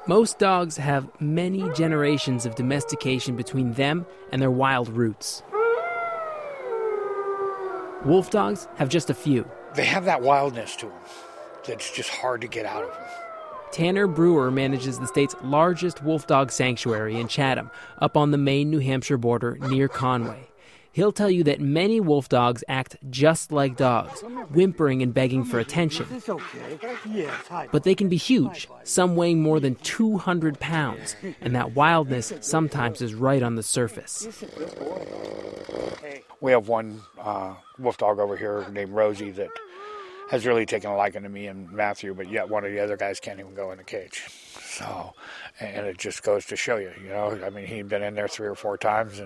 Most dogs have many generations of domestication between them and their wild roots. Wolf dogs have just a few. They have that wildness to them that's just hard to get out of them. Tanner Brewer manages the state's largest wolf dog sanctuary in Chatham, up on the Maine-New Hampshire border near Conway. He'll tell you that many wolf dogs act just like dogs, whimpering and begging for attention. But they can be huge, some weighing more than 200 pounds, and that wildness sometimes is right on the surface. We have one wolf dog over here named Rosie that has really taken a liking to me and Matthew, but yet one of the other guys can't even go in the cage. So, and it just goes to show you, I mean, he'd been in there 3 or 4 times,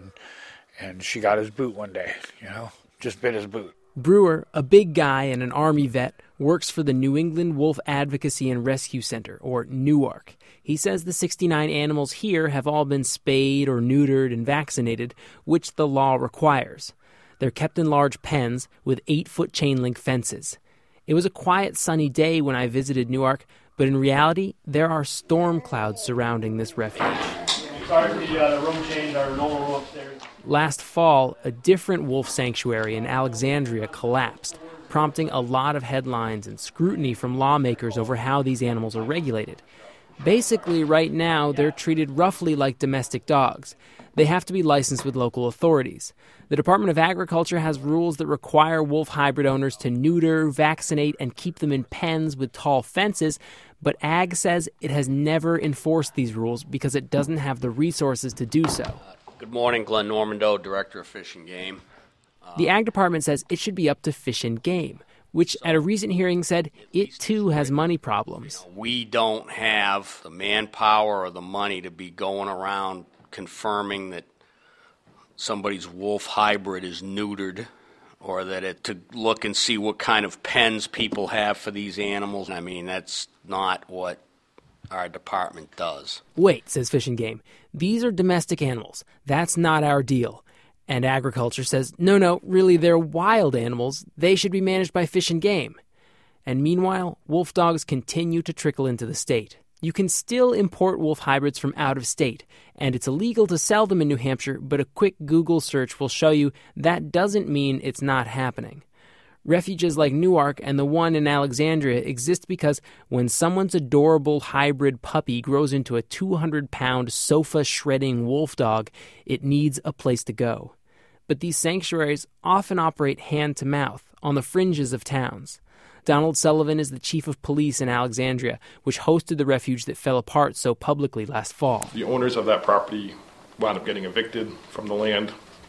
and she got his boot one day, just bit his boot. Brewer, a big guy and an Army vet, works for the New England Wolf Advocacy and Rescue Center, or NEWARC. He says the 69 animals here have all been spayed or neutered and vaccinated, which the law requires. They're kept in large pens with 8-foot chain-link fences. It was a quiet, sunny day when I visited Newark, but in reality, there are storm clouds surrounding this refuge. Sorry for the room change, our normal room upstairs. Last fall, a different wolf sanctuary in Alexandria collapsed, prompting a lot of headlines and scrutiny from lawmakers over how these animals are regulated. Basically, right now, they're treated roughly like domestic dogs. They have to be licensed with local authorities. The Department of Agriculture has rules that require wolf hybrid owners to neuter, vaccinate, and keep them in pens with tall fences, but Ag says it has never enforced these rules because it doesn't have the resources to do so. Good morning, Glenn Normando, Director of Fish and Game. The Ag Department says it should be up to Fish and Game, which at a recent hearing said it too has money problems. We don't have the manpower or the money to be going around confirming that somebody's wolf hybrid is neutered, or to look and see what kind of pens people have for these animals. I mean, that's not what our department does. Wait, says Fish and Game, these are domestic animals. That's not our deal. And Agriculture says, no, really, they're wild animals. They should be managed by Fish and Game. And meanwhile, wolf dogs continue to trickle into the state. You can still import wolf hybrids from out of state, and it's illegal to sell them in New Hampshire, but a quick Google search will show you that doesn't mean it's not happening. Refuges like Newark and the one in Alexandria exist because when someone's adorable hybrid puppy grows into a 200-pound sofa-shredding wolf dog, it needs a place to go. But these sanctuaries often operate hand-to-mouth on the fringes of towns. Donald Sullivan is the chief of police in Alexandria, which hosted the refuge that fell apart so publicly last fall. The owners of that property wound up getting evicted from the land,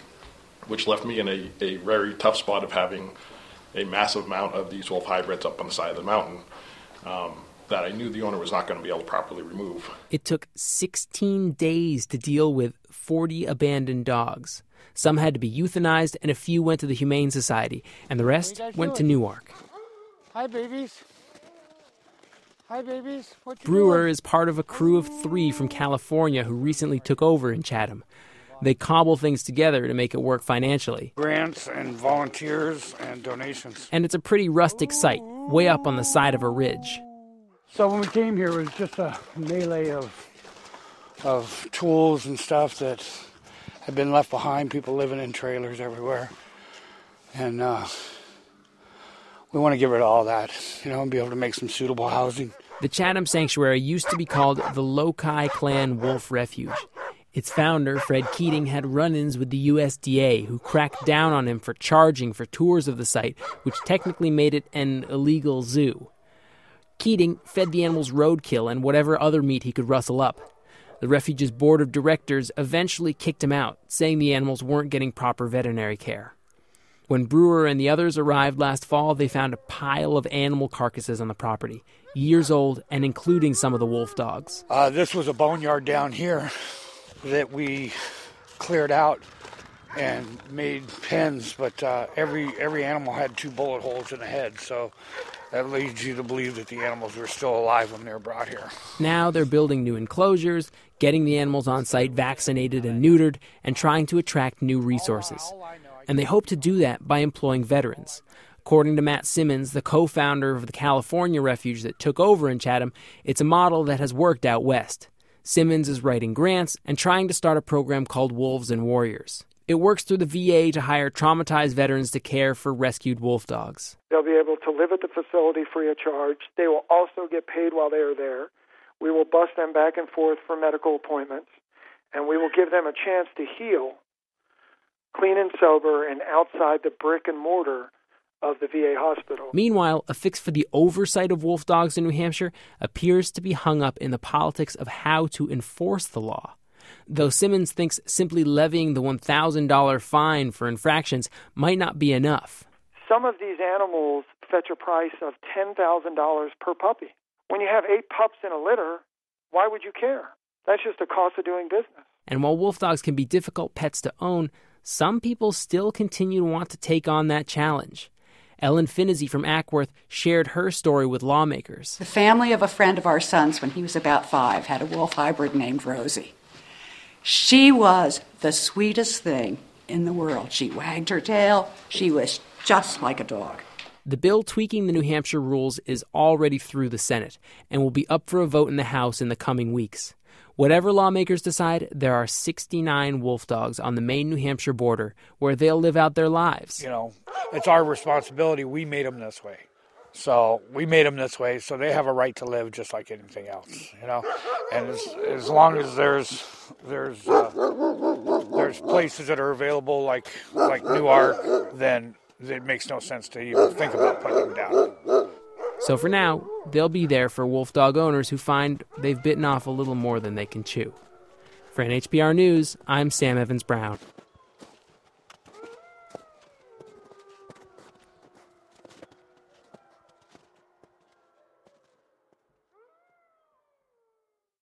which left me in a very tough spot of having a massive amount of these wolf hybrids up on the side of the mountain that I knew the owner was not going to be able to properly remove. It took 16 days to deal with 40 abandoned dogs. Some had to be euthanized, and a few went to the Humane Society, and the rest went to Newark. Hi, babies. Hi, babies. Brewer is part of a crew of 3 from California who recently took over in Chatham. They cobble things together to make it work financially. Grants and volunteers and donations. And it's a pretty rustic site, way up on the side of a ridge. So when we came here, it was just a melee of tools and stuff that had been left behind, people living in trailers everywhere. And we want to get rid of all that, and be able to make some suitable housing. The Chatham Sanctuary used to be called the Lokai Clan Wolf Refuge. Its founder, Fred Keating, had run-ins with the USDA, who cracked down on him for charging for tours of the site, which technically made it an illegal zoo. Keating fed the animals roadkill and whatever other meat he could rustle up. The refuge's board of directors eventually kicked him out, saying the animals weren't getting proper veterinary care. When Brewer and the others arrived last fall, they found a pile of animal carcasses on the property, years old and including some of the wolf dogs. This was a boneyard down here that we cleared out and made pens, but every animal had 2 bullet holes in the head, so that leads you to believe that the animals were still alive when they were brought here. Now they're building new enclosures, getting the animals on site vaccinated and neutered, and trying to attract new resources. And they hope to do that by employing veterans. According to Matt Simmons, the co-founder of the California refuge that took over in Chatham, it's a model that has worked out west. Simmons is writing grants and trying to start a program called Wolves and Warriors. It works through the VA to hire traumatized veterans to care for rescued wolf dogs. They'll be able to live at the facility free of charge. They will also get paid while they are there. We will bus them back and forth for medical appointments, and we will give them a chance to heal, clean and sober, and outside the brick and mortar of the VA hospital. Meanwhile, a fix for the oversight of wolf dogs in New Hampshire appears to be hung up in the politics of how to enforce the law. Though Simmons thinks simply levying the $1,000 fine for infractions might not be enough. Some of these animals fetch a price of $10,000 per puppy. When you have 8 pups in a litter, why would you care? That's just the cost of doing business. And while wolf dogs can be difficult pets to own, some people still continue to want to take on that challenge. Ellen Finney from Ackworth shared her story with lawmakers. The family of a friend of our son's, when he was about 5, had a wolf hybrid named Rosie. She was the sweetest thing in the world. She wagged her tail. She was just like a dog. The bill tweaking the New Hampshire rules is already through the Senate and will be up for a vote in the House in the coming weeks. Whatever lawmakers decide, there are 69 wolf dogs on the Maine-New Hampshire border where they'll live out their lives. You know, it's our responsibility. We made them this way. So we made them this way, so they have a right to live just like anything else, you know. And as long as there's places that are available like Newark, then it makes no sense to even think about putting them down. So for now, they'll be there for wolf dog owners who find they've bitten off a little more than they can chew. For NHPR News, I'm Sam Evans-Brown.